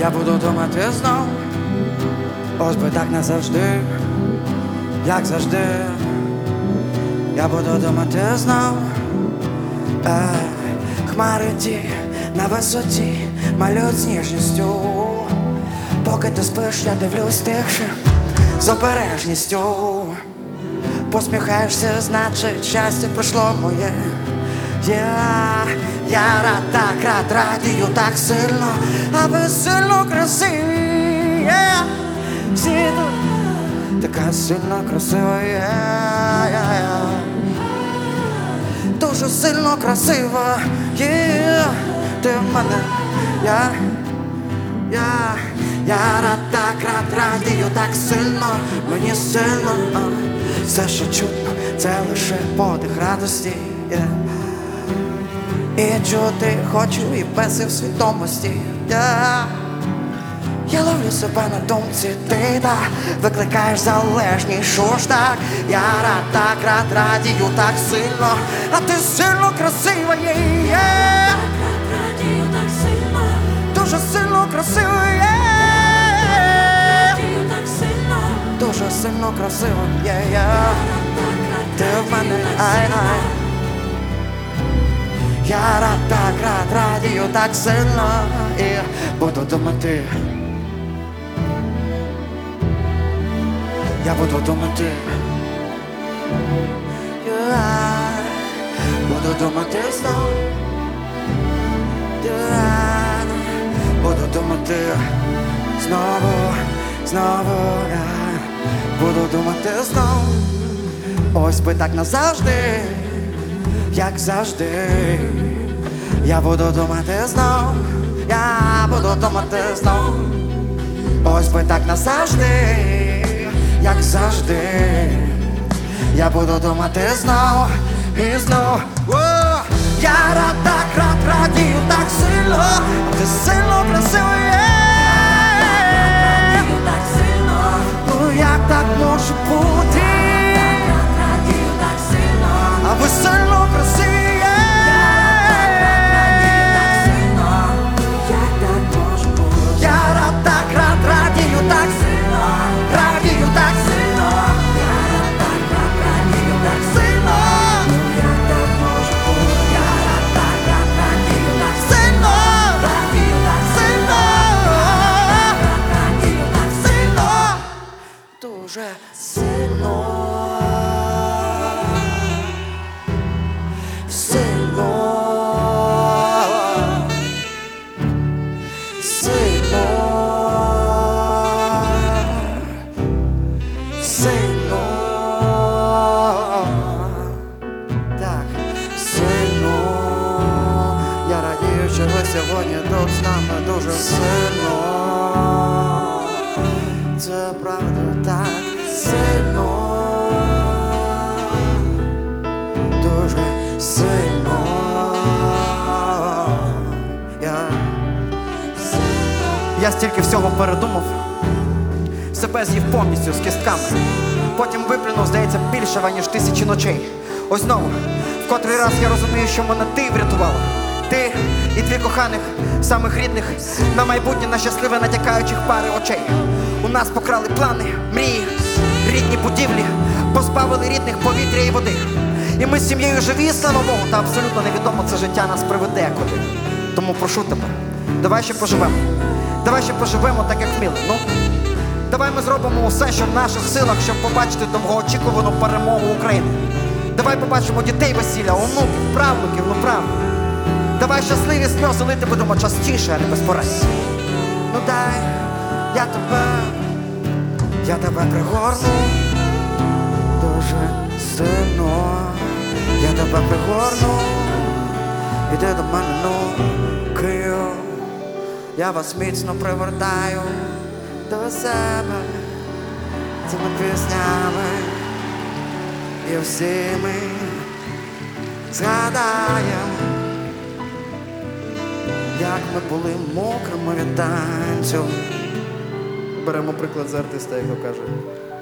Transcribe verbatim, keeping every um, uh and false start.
Я буду думати знов, ось би так назавжди, як завжди. Я буду думати знов, е, хмари ті на висоті малюють з ніжністю. Поки ти спиш, я дивлюсь тихше, з обережністю. Посміхаєшся, значить щастя прийшло моє. Я, я рад, так рад, радію так сильно, а ви сильно красиві. Yeah. Всі тут така сильно красива. Yeah, yeah, yeah. Дуже сильно красива. Yeah. Ти в мене. Я, я, я рад, так рад, радію так сильно, мені сильно. uh. Все, що чутно, це лише подих радості. Yeah. І чути хочу, і без і в свідомості. Yeah. Я ловлю себе на думці, ти так викликаєш залежність, що ж так. Я рад, так рад, радію так сильно, а ти сильно красива. Yeah. Yeah. Радію так сильно, дуже сильно красива. Yeah. радію так сильно, дуже сильно красива. Yeah, yeah. Ти в мене, ай-ай. Я рад, так рад, радію так сильно, і буду думати. Я буду думати. Я буду думати знов. Я буду думати знову, знову. Я буду думати знов. Ось би так назавжди, як завжди. Я буду думати знов. Я буду думати знов. Ось би так назавжди, як завжди. Я буду думати знов і знов. О! Я рад, так рад, радію так сильно, ти сильно красива. радію так сильно, Ну як так може бути? радію так сильно, А ви сильно красиві. радію так сильно, як так може бути? Я рад, так рад, радію так сильно, радію так сильно, Так, так, радію так сильно, як так може бути? Я рад, так, рад, радію так сильно, радію так сильно, радію так сильно, дуже сильно, сильно, сильно, сильно, так, сильно. Я радію, що ви сьогодні тут з нами дуже сильно. Це правда так сильно, дуже сильно. Я, Я стільки всього передумав, себе з'їв повністю з кістками. Потім виплюнув, здається, більшого, ніж тисячі ночей. Ось знову, в котрий раз я розумію, що мене ти врятувала. Ти і дві коханих, самих рідних, на майбутнє, на щасливе натякаючих пари очей. У нас покрали плани, мрії, рідні будівлі, позбавили рідних повітря і води. І ми з сім'єю живі, слава Богу, та абсолютно невідомо, це життя нас приведе куди. Тому прошу тебе, давай ще поживемо. Давай ще поживемо так, як вміли. Ну, давай ми зробимо усе, що в наших силах, щоб побачити довгоочікувану перемогу України. Давай побачимо дітей весілля, онуків, правнуків, ну правда. Давай щасливі сльози лити будемо частіше, а не безпорадні. Ну дай, я тебе, я тебе пригорну дуже сильно. Я тебе пригорну, іди до мене, ну, Київ. Я вас міцно привертаю до себе цими піснями. І всі ми згадаєм, як ми були мокрими від танцю. Беремо приклад з артиста, як то каже.